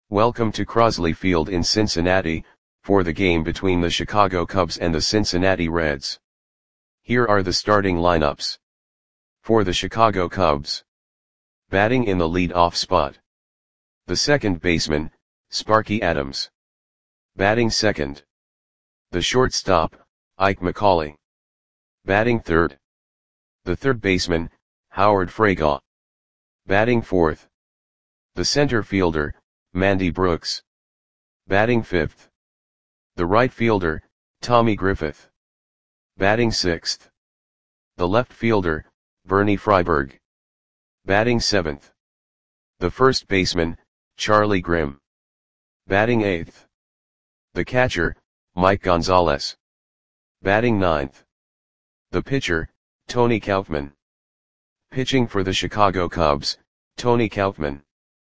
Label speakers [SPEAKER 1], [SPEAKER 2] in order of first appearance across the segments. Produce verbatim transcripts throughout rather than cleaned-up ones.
[SPEAKER 1] Welcome to Crosley Field in Cincinnati, for the game between the Chicago Cubs and the Cincinnati Reds. Here are the starting lineups. For the Chicago Cubs. Batting in the lead-off spot. The second baseman, Sparky Adams. Batting second. The shortstop, Ike McCauley. Batting third. The third baseman, Howard Fraga. Batting fourth. The center fielder, Mandy Brooks. Batting fifth. The right fielder, Tommy Griffith. Batting sixth. The left fielder, Bernie Freiberg. Batting seventh. The first baseman, Charlie Grimm. Batting eighth. The catcher, Mike Gonzalez. Batting ninth. The pitcher, Tony Kaufman. Pitching for the Chicago Cubs, Tony Kaufman.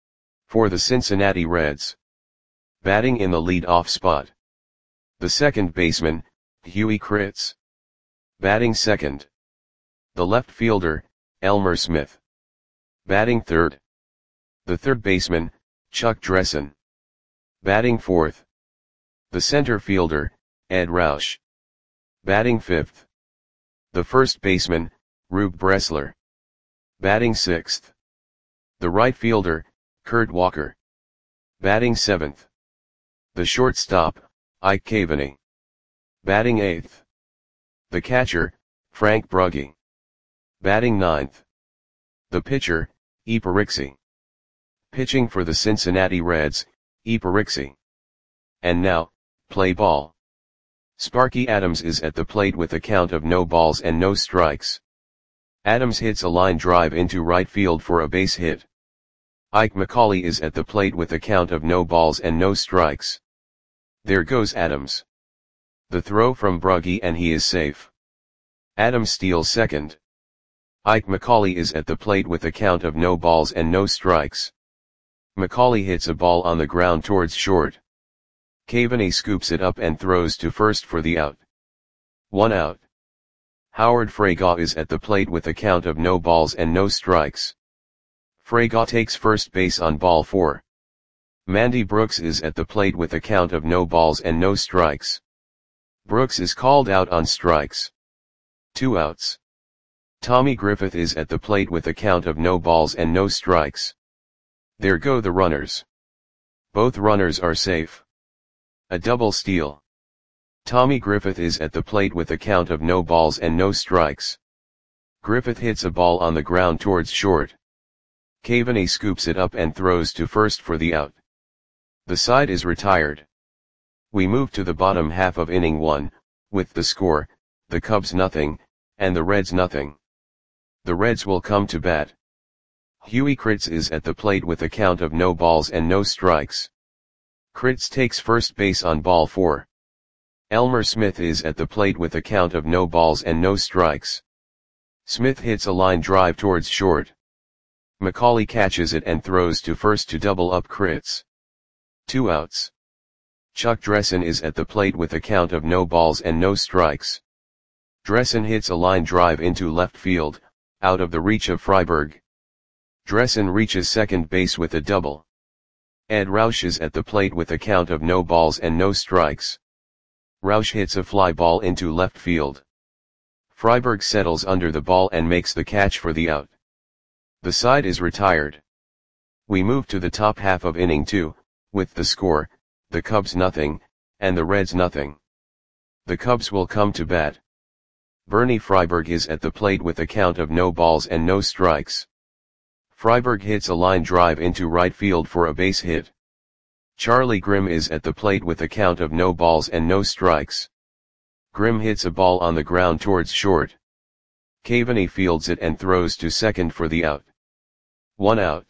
[SPEAKER 1] For the Cincinnati Reds. Batting in the lead-off spot. The second baseman, Huey Kritz. Batting second. The left fielder, Elmer Smith. Batting third. The third baseman, Chuck Dressen. Batting fourth. The center fielder, Ed Roush. Batting fifth. The first baseman, Rube Bressler. Batting sixth. The right fielder, Kurt Walker. Batting seventh. The shortstop, Ike Cavaney. Batting eighth. The catcher, Frank Brugge. Batting ninth. The pitcher, Iparixi. Pitching for the Cincinnati Reds, Iparixi. And now, play ball. Sparky Adams is at the plate with a count of no balls and no strikes. Adams hits a line drive into right field for a base hit. Ike McCauley is at the plate with a count of no balls and no strikes. There goes Adams. The throw from Brugge and he is safe. Adams steals second. Ike McCauley is at the plate with a count of no balls and no strikes. McCauley hits a ball on the ground towards short. Cavaney scoops it up and throws to first for the out. One out. Howard Fraga is at the plate with a count of no balls and no strikes. Fraga takes first base on ball four. Mandy Brooks is at the plate with a count of no balls and no strikes. Brooks is called out on strikes. Two outs. Tommy Griffith is at the plate with a count of no balls and no strikes. There go the runners. Both runners are safe. A double steal. Tommy Griffith is at the plate with a count of no balls and no strikes. Griffith hits a ball on the ground towards short. Cavaney scoops it up and throws to first for the out. The side is retired. We move to the bottom half of inning one, with the score, the Cubs nothing, and the Reds nothing. The Reds will come to bat. Huey Kritz is at the plate with a count of no balls and no strikes. Kritz takes first base on ball four. Elmer Smith is at the plate with a count of no balls and no strikes. Smith hits a line drive towards short. McCauley catches it and throws to first to double up Kritz. Two outs. Chuck Dressen is at the plate with a count of no balls and no strikes. Dressen hits a line drive into left field, out of the reach of Freiberg. Dressen reaches second base with a double. Ed Roush is at the plate with a count of no balls and no strikes. Roush hits a fly ball into left field. Freiberg settles under the ball and makes the catch for the out. The side is retired. We move to the top half of inning two, with the score, the Cubs nothing, and the Reds nothing. The Cubs will come to bat. Bernie Freiberg is at the plate with a count of no balls and no strikes. Freiberg hits a line drive into right field for a base hit. Charlie Grimm is at the plate with a count of no balls and no strikes. Grimm hits a ball on the ground towards short. Cavaney fields it and throws to second for the out. One out.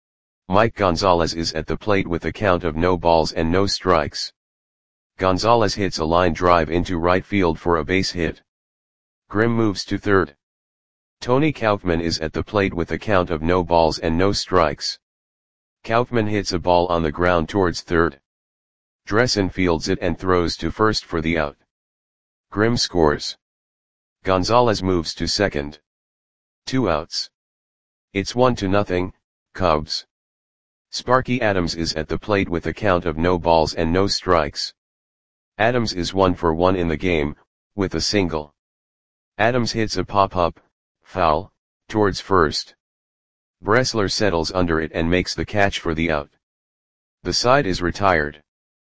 [SPEAKER 1] Mike Gonzalez is at the plate with a count of no balls and no strikes. Gonzalez hits a line drive into right field for a base hit. Grimm moves to third. Tony Kaufman is at the plate with a count of no balls and no strikes. Kaufman hits a ball on the ground towards third. Dressen fields it and throws to first for the out. Grimm scores. Gonzalez moves to second. Two outs. It's one to nothing, Cubs. Sparky Adams is at the plate with a count of no balls and no strikes. Adams is one for one in the game, with a single. Adams hits a pop-up, foul, towards first. Bressler settles under it and makes the catch for the out. The side is retired.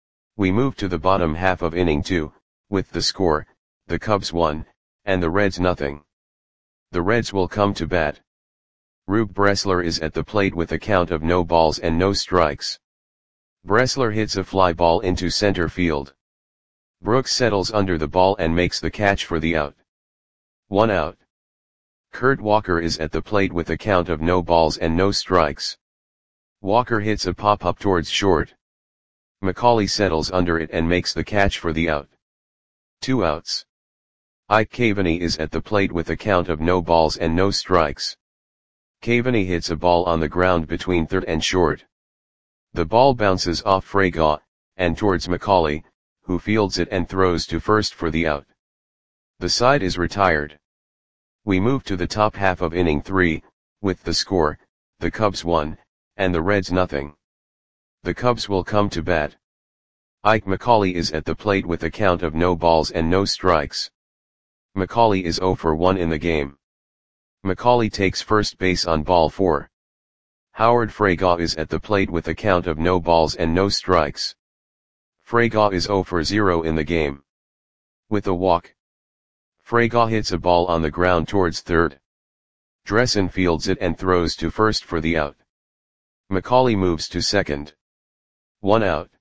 [SPEAKER 1] We move to the bottom half of inning two, with the score, the Cubs one, and the Reds nothing. The Reds will come to bat. Rube Bressler is at the plate with a count of no balls and no strikes. Bressler hits a fly ball into center field. Brooks settles under the ball and makes the catch for the out. One out. Kurt Walker is at the plate with a count of no balls and no strikes. Walker hits a pop-up towards short. McCauley settles under it and makes the catch for the out. Two outs. Ike Caveney is at the plate with a count of no balls and no strikes. Caveney hits a ball on the ground between third and short. The ball bounces off Freygaw, and towards McCauley, who fields it and throws to first for the out. The side is retired. We move to the top half of inning three, with the score, the Cubs one, and the Reds nothing. The Cubs will come to bat. Ike McCauley is at the plate with a count of no balls and no strikes. McCauley is zero for one in the game. McCauley takes first base on ball four. Howard Freygaw is at the plate with a count of no balls and no strikes. Freygaw is zero for zero in the game. With a walk. Freygaw hits a ball on the ground towards third. Dressen fields it and throws to first for the out. McCauley moves to second. One out.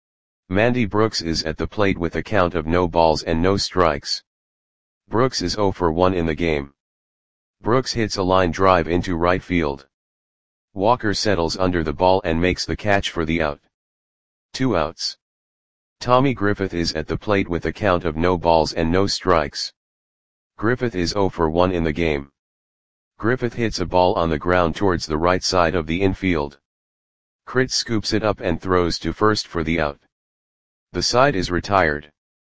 [SPEAKER 1] Mandy Brooks is at the plate with a count of no balls and no strikes. Brooks is zero for one in the game. Brooks hits a line drive into right field. Walker settles under the ball and makes the catch for the out. Two outs. Tommy Griffith is at the plate with a count of no balls and no strikes. Griffith is zero for one in the game. Griffith hits a ball on the ground towards the right side of the infield. Kritz scoops it up and throws to first for the out. The side is retired.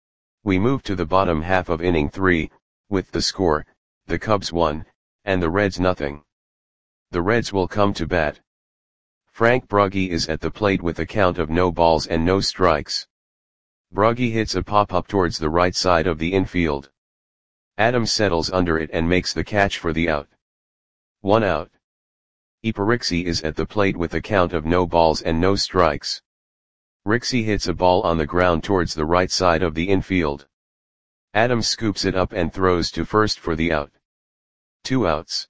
[SPEAKER 1] We move to the bottom half of inning three, with the score, the Cubs one, and the Reds nothing. The Reds will come to bat. Frank Brugge is at the plate with a count of no balls and no strikes. Brugge hits a pop-up towards the right side of the infield. Adams settles under it and makes the catch for the out. One out. Iparixi is at the plate with a count of no balls and no strikes. Rixey hits a ball on the ground towards the right side of the infield. Adams scoops it up and throws to first for the out. Two outs.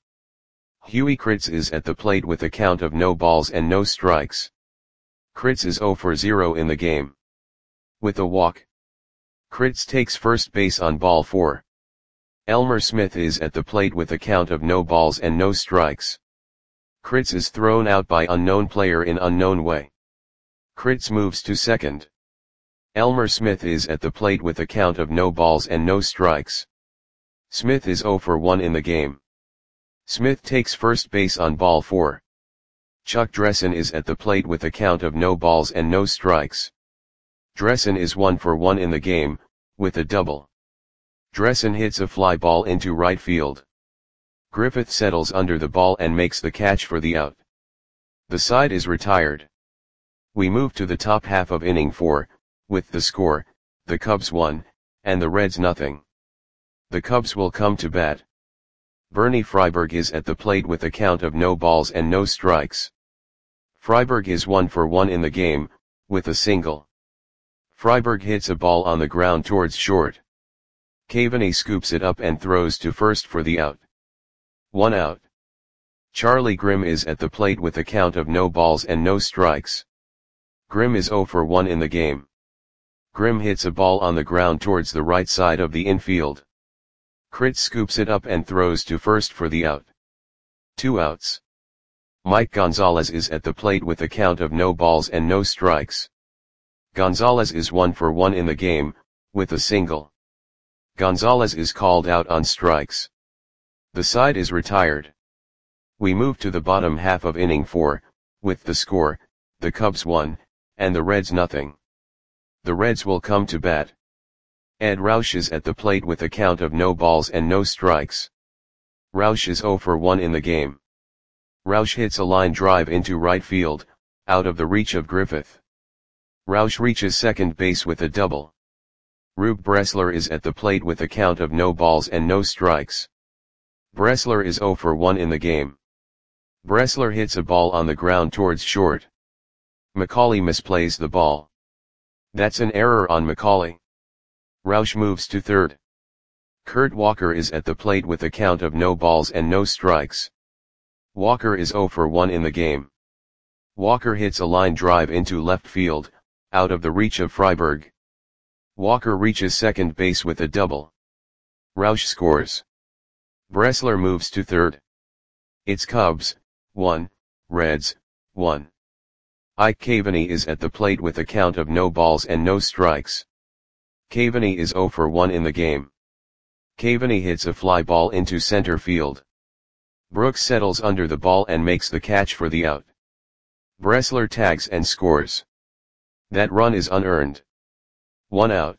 [SPEAKER 1] Huey Kritz is at the plate with a count of no balls and no strikes. Kritz is zero for zero in the game. With a walk. Kritz takes first base on ball four. Elmer Smith is at the plate with a count of no balls and no strikes. Kritz is thrown out by unknown player in unknown way. Kritz moves to second. Elmer Smith is at the plate with a count of no balls and no strikes. Smith is zero for one in the game. Smith takes first base on ball four. Chuck Dressen is at the plate with a count of no balls and no strikes. Dressen is one for one in the game, with a double. Dressen hits a fly ball into right field. Griffith settles under the ball and makes the catch for the out. The side is retired. We move to the top half of inning four, with the score, the Cubs one, and the Reds nothing. The Cubs will come to bat. Bernie Freiberg is at the plate with a count of no balls and no strikes. Freiberg is one for one in the game, with a single. Freiberg hits a ball on the ground towards short. Caveney scoops it up and throws to first for the out. One out. Charlie Grimm is at the plate with a count of no balls and no strikes. Grimm is zero for one in the game. Grimm hits a ball on the ground towards the right side of the infield. Kritz scoops it up and throws to first for the out. Two outs. Mike Gonzalez is at the plate with a count of no balls and no strikes. Gonzalez is one for one in the game, with a single. Gonzalez is called out on strikes. The side is retired. We move to the bottom half of inning four, with the score, the Cubs one, and the Reds nothing. The Reds will come to bat. Ed Roush is at the plate with a count of no balls and no strikes. Roush is zero for one in the game. Roush hits a line drive into right field, out of the reach of Griffith. Rausch reaches second base with a double. Rube Bressler is at the plate with a count of no balls and no strikes. Bressler is zero for one in the game. Bressler hits a ball on the ground towards short. Macaulay misplays the ball. That's an error on Macaulay. Rausch moves to third. Kurt Walker is at the plate with a count of no balls and no strikes. Walker is zero for one in the game. Walker hits a line drive into left field, out of the reach of Freiberg. Walker reaches second base with a double. Rausch scores. Bressler moves to third. It's Cubs, one, Reds, one. Ike Caveney is at the plate with a count of no balls and no strikes. Caveney is zero for one in the game. Caveney hits a fly ball into center field. Brooks settles under the ball and makes the catch for the out. Bressler tags and scores. That run is unearned. One out.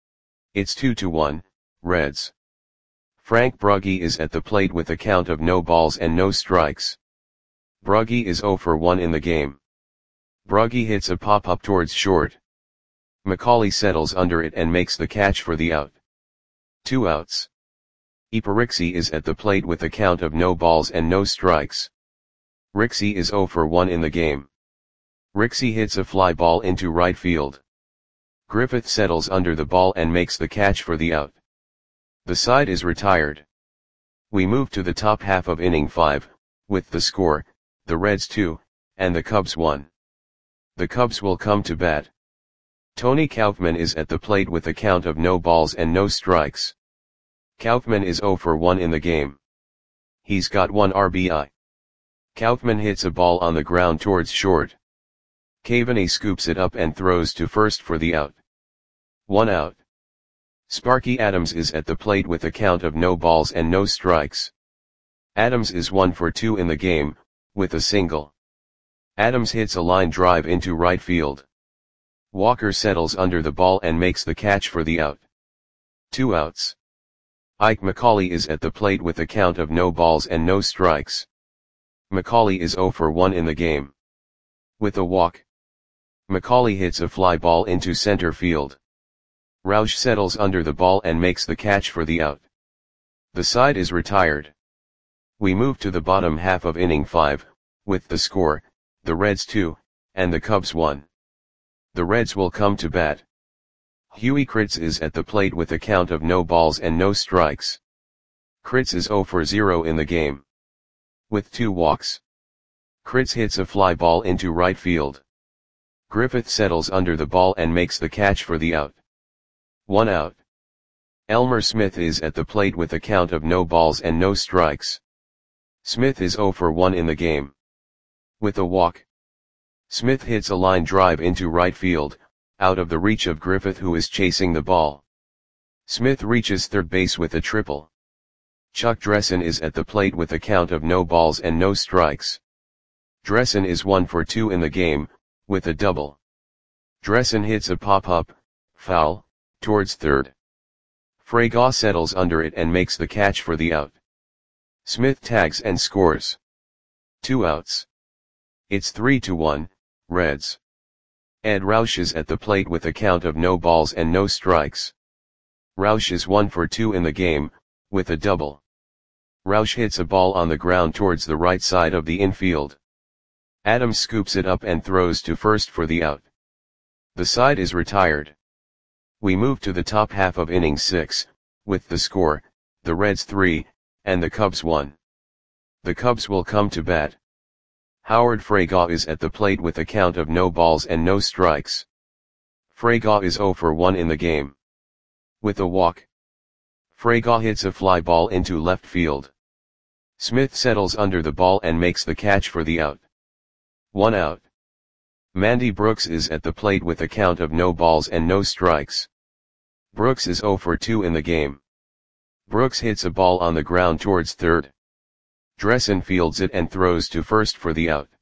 [SPEAKER 1] It's two to one, Reds. Frank Brugge is at the plate with a count of no balls and no strikes. Brugge is zero for one in the game. Brugge hits a pop-up towards short. Macaulay settles under it and makes the catch for the out. Two outs. Iparixi is at the plate with a count of no balls and no strikes. Rixey is zero for one in the game. Rixey hits a fly ball into right field. Griffith settles under the ball and makes the catch for the out. The side is retired. We move to the top half of inning five, with the score, the Reds two, and the Cubs one. The Cubs will come to bat. Tony Kaufman is at the plate with a count of no balls and no strikes. Kaufman is zero for one in the game. He's got one R B I. Kaufman hits a ball on the ground towards short. Caveney scoops it up and throws to first for the out. One out. Sparky Adams is at the plate with a count of no balls and no strikes. Adams is one for two in the game, with a single. Adams hits a line drive into right field. Walker settles under the ball and makes the catch for the out. Two outs. Ike Macaulay is at the plate with a count of no balls and no strikes. Macaulay is zero for one in the game. With a walk. Macaulay hits a fly ball into center field. Rausch settles under the ball and makes the catch for the out. The side is retired. We move to the bottom half of inning five, with the score, the Reds two, and the Cubs one. The Reds will come to bat. Huey Kritz is at the plate with a count of no balls and no strikes. Kritz is zero for zero in the game. With two walks. Kritz hits a fly ball into right field. Griffith settles under the ball and makes the catch for the out. One out. Elmer Smith is at the plate with a count of no balls and no strikes. Smith is zero for one in the game. With a walk. Smith hits a line drive into right field, out of the reach of Griffith, who is chasing the ball. Smith reaches third base with a triple. Chuck Dressen is at the plate with a count of no balls and no strikes. Dressen is one for two in the game, with a double. Dressen hits a pop-up, foul, towards third. Freygaw settles under it and makes the catch for the out. Smith tags and scores. Two outs. It's three to one, Reds. Ed Rausch is at the plate with a count of no balls and no strikes. Rausch is one for two in the game, with a double. Rausch hits a ball on the ground towards the right side of the infield. Adams scoops it up and throws to first for the out. The side is retired. We move to the top half of inning six, with the score, the Reds three, and the Cubs one. The Cubs will come to bat. Howard Freygaw is at the plate with a count of no balls and no strikes. Freygaw is zero for one in the game. With a walk. Freygaw hits a fly ball into left field. Smith settles under the ball and makes the catch for the out. One out. Mandy Brooks is at the plate with a count of no balls and no strikes. Brooks is zero for two in the game. Brooks hits a ball on the ground towards third. Dressen fields it and throws to first for the out.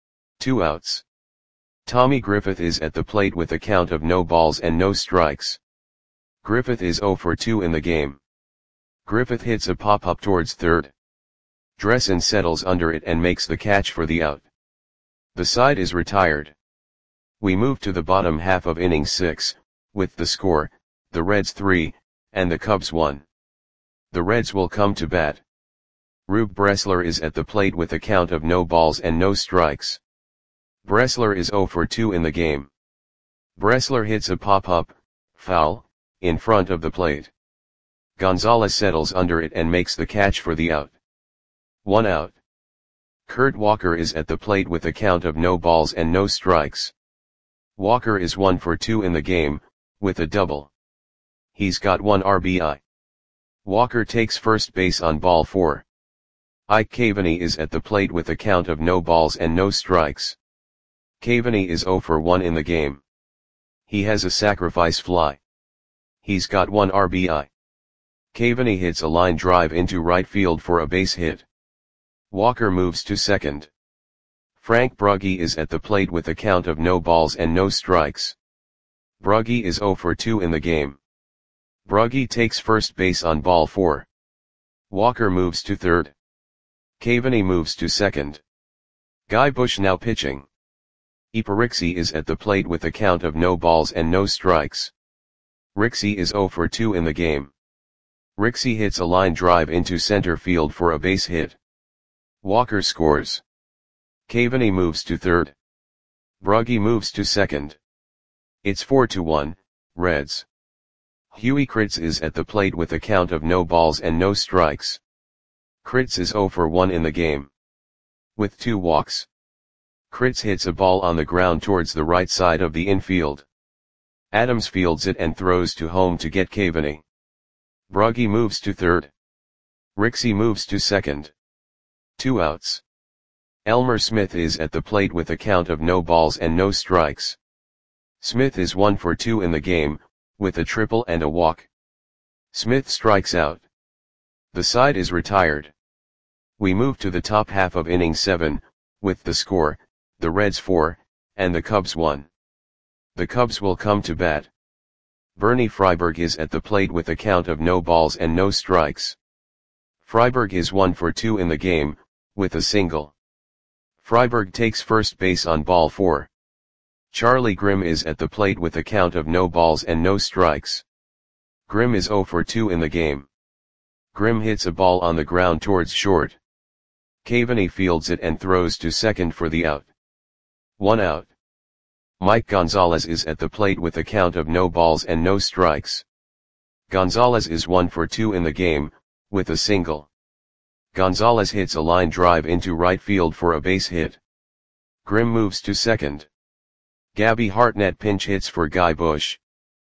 [SPEAKER 1] Two outs. Tommy Griffith is at the plate with a count of no balls and no strikes. Griffith is zero for two in the game. Griffith hits a pop-up towards third. Dressen settles under it and makes the catch for the out. The side is retired. We move to the bottom half of inning six, with the score, the Reds three, and the Cubs one. The Reds will come to bat. Rube Bressler is at the plate with a count of no balls and no strikes. Bressler is oh for two in the game. Bressler hits a pop-up, foul, in front of the plate. Gonzalez settles under it and makes the catch for the out. One out. Kurt Walker is at the plate with a count of no balls and no strikes. Walker is one for two in the game, with a double. He's got one R B I. Walker takes first base on ball four. Ike Cavaney is at the plate with a count of no balls and no strikes. Cavaney is oh for one in the game. He has a sacrifice fly. He's got one R B I. Cavaney hits a line drive into right field for a base hit. Walker moves to second. Frank Brugge is at the plate with a count of no balls and no strikes. Brugge is oh for two in the game. Brugge takes first base on ball four. Walker moves to third. Cavaney moves to second. Guy Bush now pitching. Iparixi is at the plate with a count of no balls and no strikes. Rixey is oh for two in the game. Rixey hits a line drive into center field for a base hit. Walker scores. Cavaney moves to third. Brugge moves to second. It's four to one, Reds. Huey Kritz is at the plate with a count of no balls and no strikes. Kritz is oh for one in the game. With two walks. Kritz hits a ball on the ground towards the right side of the infield. Adams fields it and throws to home to get Cavaney. Brugge moves to third. Rixey moves to second. Two outs. Elmer Smith is at the plate with a count of no balls and no strikes. Smith is one for two in the game, with a triple and a walk. Smith strikes out. The side is retired. We move to the top half of inning seven, with the score, the Reds four, and the Cubs one. The Cubs will come to bat. Bernie Freiberg is at the plate with a count of no balls and no strikes. Freiberg is one for two in the game, with a single. Freiberg takes first base on ball four. Charlie Grimm is at the plate with a count of no balls and no strikes. Grimm is oh for two in the game. Grimm hits a ball on the ground towards short. Cavaney fields it and throws to second for the out. One out. Mike Gonzalez is at the plate with a count of no balls and no strikes. Gonzalez is one for two in the game, with a single. Gonzalez hits a line drive into right field for a base hit. Grimm moves to second. Gabby Hartnett pinch hits for Guy Bush.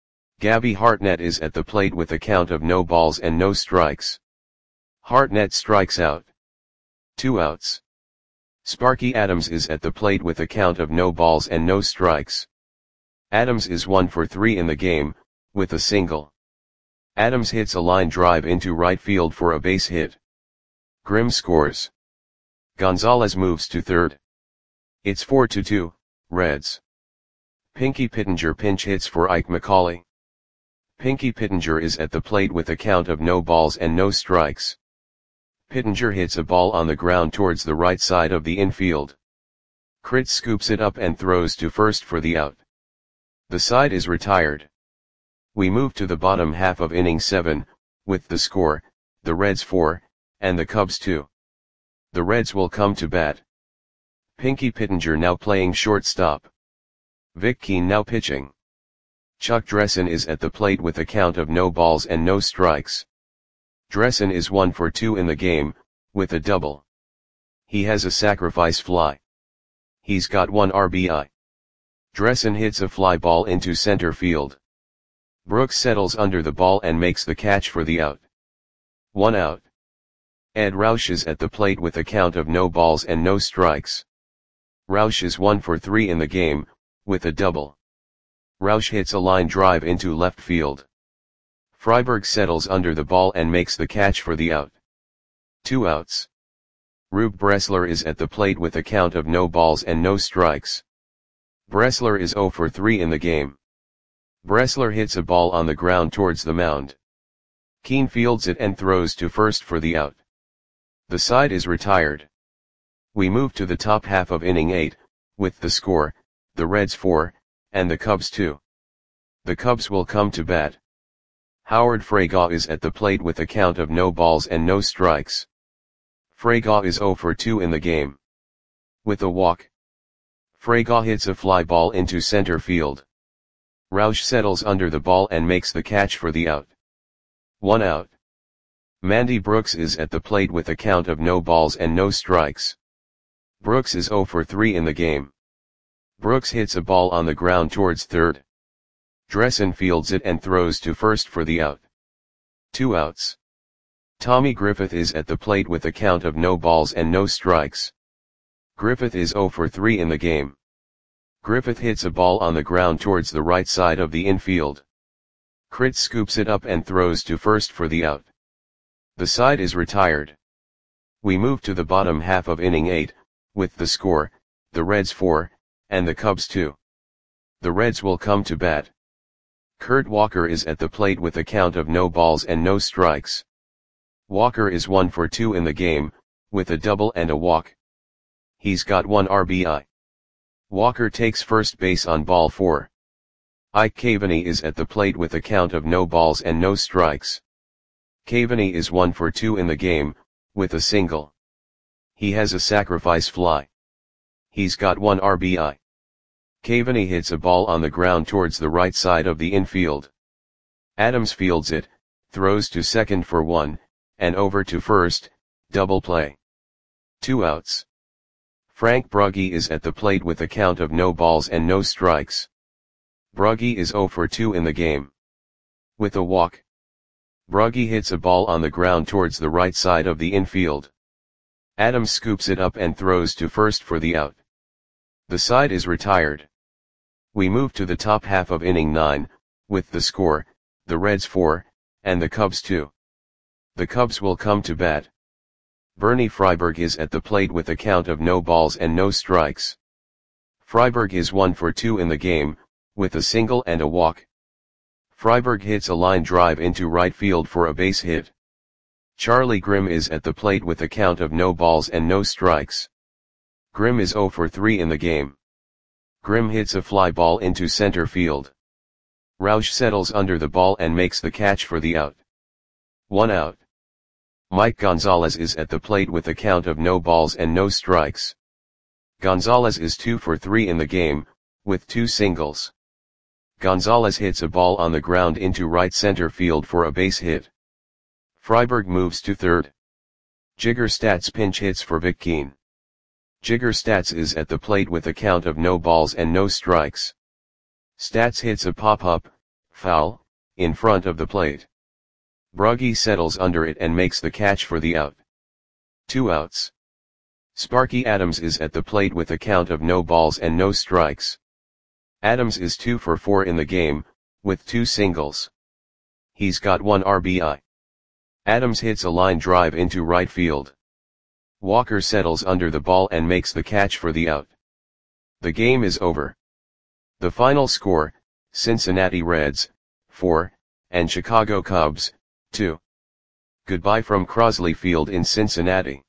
[SPEAKER 1] Gabby Hartnett is at the plate with a count of no balls and no strikes. Hartnett strikes out. Two outs. Sparky Adams is at the plate with a count of no balls and no strikes. Adams is one for three in the game, with a single. Adams hits a line drive into right field for a base hit. Grimm scores. Gonzalez moves to third. It's four to two, Reds. Pinky Pittenger pinch hits for Ike McCauley. Pinky Pittenger is at the plate with a count of no balls and no strikes. Pittenger hits a ball on the ground towards the right side of the infield. Kritz scoops it up and throws to first for the out. The side is retired. We move to the bottom half of inning seven, with the score, the Reds four, and the Cubs two. The Reds will come to bat. Pinky Pittenger now playing shortstop. Vic Keane now pitching. Chuck Dressen is at the plate with a count of no balls and no strikes. Dressen is one for two in the game, with a double. He has a sacrifice fly. He's got one R B I. Dressen hits a fly ball into center field. Brooks settles under the ball and makes the catch for the out. One out. Ed Roush is at the plate with a count of no balls and no strikes. Roush is one for three in the game, with a double. Roush hits a line drive into left field. Freiberg settles under the ball and makes the catch for the out. Two outs. Rube Bressler is at the plate with a count of no balls and no strikes. Bressler is oh for three in the game. Bressler hits a ball on the ground towards the mound. Keane fields it and throws to first for the out. The side is retired. We move to the top half of inning eight, with the score, the Reds four, and the Cubs two. The Cubs will come to bat. Howard Fraga is at the plate with a count of no balls and no strikes. Fraga is zero for two in the game. With a walk, Fraga hits a fly ball into center field. Roush settles under the ball and makes the catch for the out. One out. Mandy Brooks is at the plate with a count of no balls and no strikes. Brooks is zero for three in the game. Brooks hits a ball on the ground towards third. Dressen fields it and throws to first for the out. Two outs. Tommy Griffith is at the plate with a count of no balls and no strikes. Griffith is zero for three in the game. Griffith hits a ball on the ground towards the right side of the infield. Crit scoops it up and throws to first for the out. The side is retired. We move to the bottom half of inning eight, with the score, the Reds four, and the Cubs two. The Reds will come to bat. Kurt Walker is at the plate with a count of no balls and no strikes. Walker is one for two in the game, with a double and a walk. He's got one R B I. Walker takes first base on ball four. Ike Caveney is at the plate with a count of no balls and no strikes. Caveney is one for two in the game, with a single. He has a sacrifice fly. He's got one R B I. Caveney hits a ball on the ground towards the right side of the infield. Adams fields it, throws to second for one, and over to first, double play. Two outs. Frank Brugge is at the plate with a count of no balls and no strikes. Brugge is zero for two in the game. With a walk, Brugge hits a ball on the ground towards the right side of the infield. Adams scoops it up and throws to first for the out. The side is retired. We move to the top half of inning nine, with the score, the Reds four, and the Cubs two. The Cubs will come to bat. Bernie Freiberg is at the plate with a count of no balls and no strikes. Freiberg is one for two in the game, with a single and a walk. Freiberg hits a line drive into right field for a base hit. Charlie Grimm is at the plate with a count of no balls and no strikes. Grimm is zero for three in the game. Grimm hits a fly ball into center field. Roush settles under the ball and makes the catch for the out. One out. Mike Gonzalez is at the plate with a count of no balls and no strikes. Gonzalez is two for three in the game, with two singles. Gonzalez hits a ball on the ground into right center field for a base hit. Freiberg moves to third. Jigger Stats pinch hits for Vic Keane. Jigger Stats is at the plate with a count of no balls and no strikes. Stats hits a pop-up, foul, in front of the plate. Brugge settles under it and makes the catch for the out. Two outs. Sparky Adams is at the plate with a count of no balls and no strikes. Adams is two for four in the game, with two singles. He's got one R B I. Adams hits a line drive into right field. Walker settles under the ball and makes the catch for the out. The game is over. The final score, Cincinnati Reds, four, and Chicago Cubs, two. Goodbye from Crosley Field in Cincinnati.